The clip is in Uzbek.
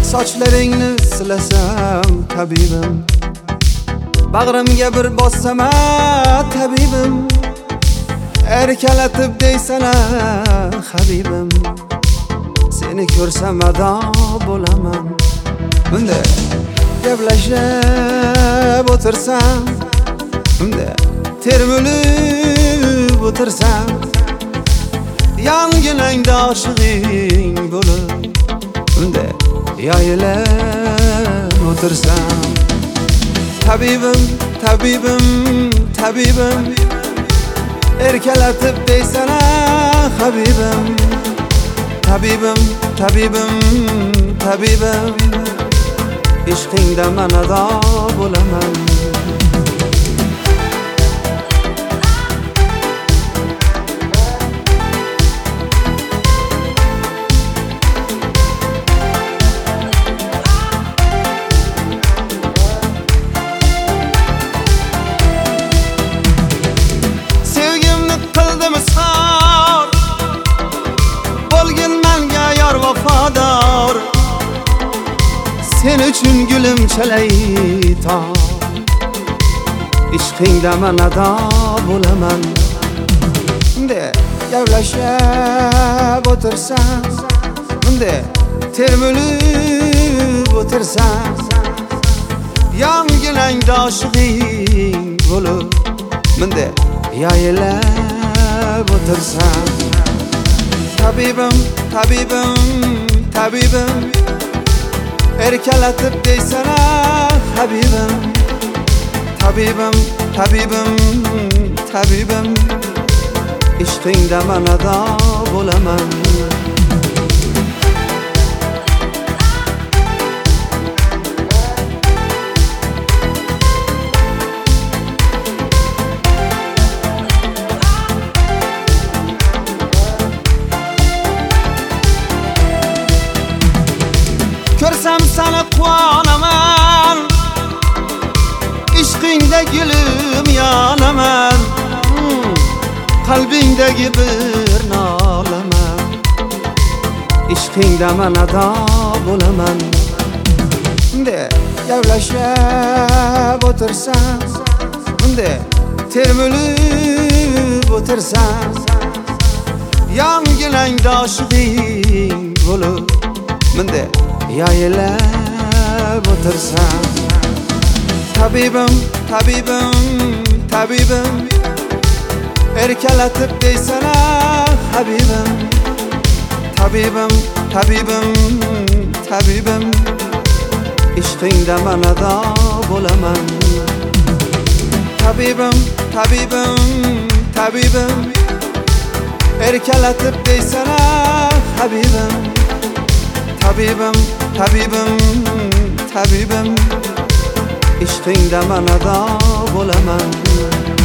Sochlaringni silasam tabibim, bag'rimga bir bossam tabibim, erkalatib deysana habibim, seni ko'rsam ado bo'laman. Bunda gaplashib o'tirsam, bunda termilib o'tirsam, yonginangda oshig'ing bo'lib, bunda yoyilib o'tirsam. Tabibim, tabibim, tabibim, erkalatib deysana habibim, tabibim, tabibim, tabibim, ishqingda man ado bo'laman. Vafador, sen uchun gulim chalay tor, ishqingda man ado bo'laman. Bunda gaplashib o'tirsam, bunda termilib o'tirsam, yonginangda oshig'ing bo'lib, bunda yoyilib o'tirsam. Tabibim, tabibim, tabibim, erkalatib deysana habibim, tabibim, tabibim, tabibim, ishqingda man ado bo'laman. Ko'rsam seni quvonaman, ishqingda gulim yonaman, qalbingdagi bir nolaman, ishqingda man ado bo'laman. Bunda gaplashib o'tirsam, bunda termilib o'tirsam, yonginangda oshig'ing bo'lib, bunda yoyilib o'tirsam. Tabibim, tabibim, tabibim, erkalatib deysana habibim, tabibim, tabibim, tabibim, ishqingda man ado bo'laman. Tabibim, tabibim, tabibim, erkalatib deysana habibim, tabibim, tabibim, tabibim, ishqingda man ado bo'laman.